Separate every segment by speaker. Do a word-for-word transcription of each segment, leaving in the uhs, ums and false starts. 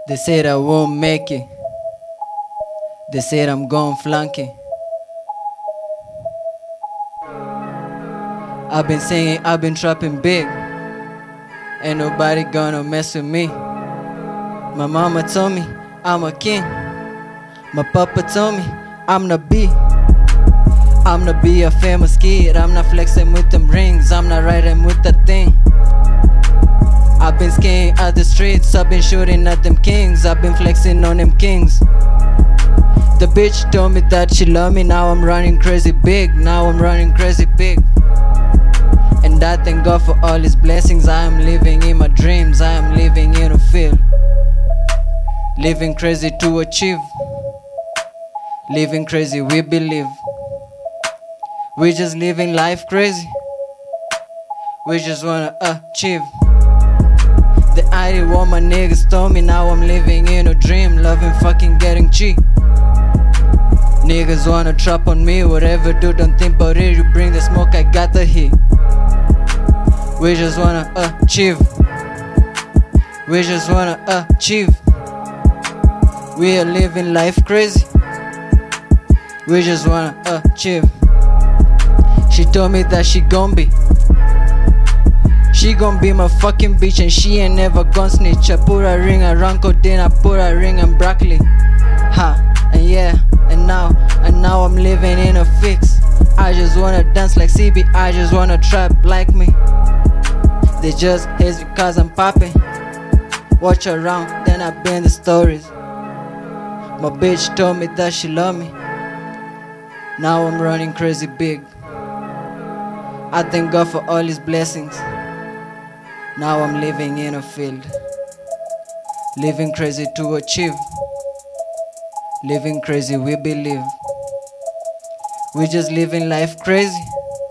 Speaker 1: They said I won't make it. They said I'm gon' flunk it. I've been singing, I've been trapping big. Ain't nobody gonna mess with me. My mama told me I'm a king. My papa told me I'm the B. I'm the be a famous kid. I'm not flexing with them rings. I'm not riding with that thing. I've been skiing out the streets. I've been shooting at them kings. I've been flexing on them kings. The bitch told me that she love me. Now I'm running crazy big. Now I'm running crazy big. And I thank God for all his blessings. I am living in my dreams. I am living in a field. Living crazy to achieve. Living crazy we believe. We just living life crazy. We just wanna achieve. The idea what my niggas told me. Now I'm living in a dream. Loving fucking getting cheap. Niggas wanna trap on me. Whatever, do, don't think about it. You bring the smoke, I got the heat. We just wanna achieve. We just wanna achieve. We are living life crazy. We just wanna achieve. She told me that she gon' be. She gon' be my fucking bitch and she ain't never gon' snitch. I put a ring around codeine, I put a ring on broccoli. Ha, and yeah, and now, and now I'm living in a fix. I just wanna dance like C B, I just wanna trap like me. They just hate because I'm popping. Watch around, then I bend the stories. My bitch told me that she love me. Now I'm running crazy big. I thank God for all his blessings. Now I'm living in a field. Living crazy to achieve. Living crazy we believe. We just living life crazy.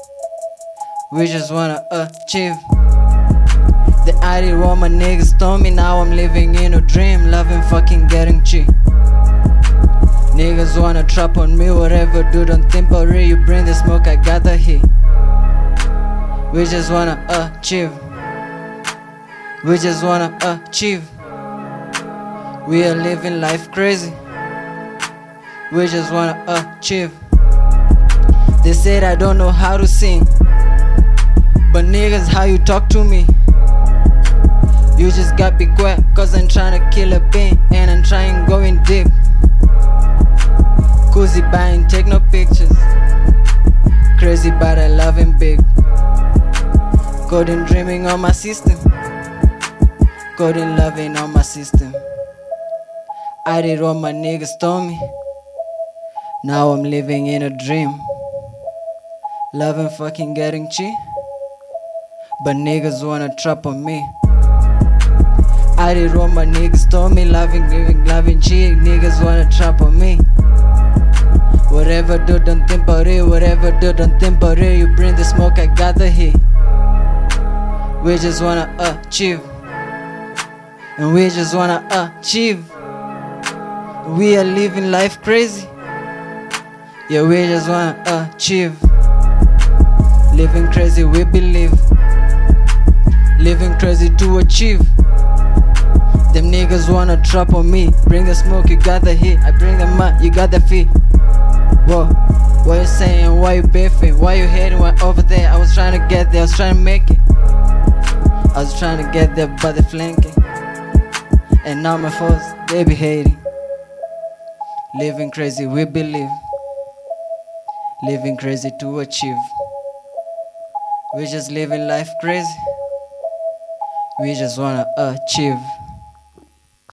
Speaker 1: We just wanna achieve. The idea what my niggas told me. Now I'm living in a dream. Loving fucking getting cheap. Niggas wanna trap on me. Whatever, do, don't think about it. You bring the smoke, I got the heat. We just wanna achieve. We just wanna achieve. We are living life crazy. We just wanna achieve. They said I don't know how to sing, but niggas, how you talk to me? You just got be quiet, cause I'm tryna kill a bean, and I'm trying going deep. Cozy buying, take no pictures. Crazy but I love him big. Coding dreaming on my system. Coding loving on my system. I did what my niggas told me. Now I'm living in a dream. Loving fucking getting cheap. But niggas wanna trap on me. I did what my niggas told me. Loving, giving, loving cheap. Niggas wanna trap on me. Whatever, do, don't think about it. Whatever, do, don't think about it. You bring the smoke, I got the heat. We just wanna achieve. And we just wanna achieve. We are living life crazy. Yeah, we just wanna achieve. Living crazy, we believe. Living crazy to achieve. Them niggas wanna trap on me. Bring the smoke, you got the heat. I bring them up, you got the feet. Whoa, what you saying? Why you beefing? Why you hating? Why over there? I was trying to get there, I was trying to make it. I was trying to get there, but they flanking. And now my foes, they be hating. Living crazy, we believe. Living crazy to achieve. We just living life crazy. We just wanna achieve.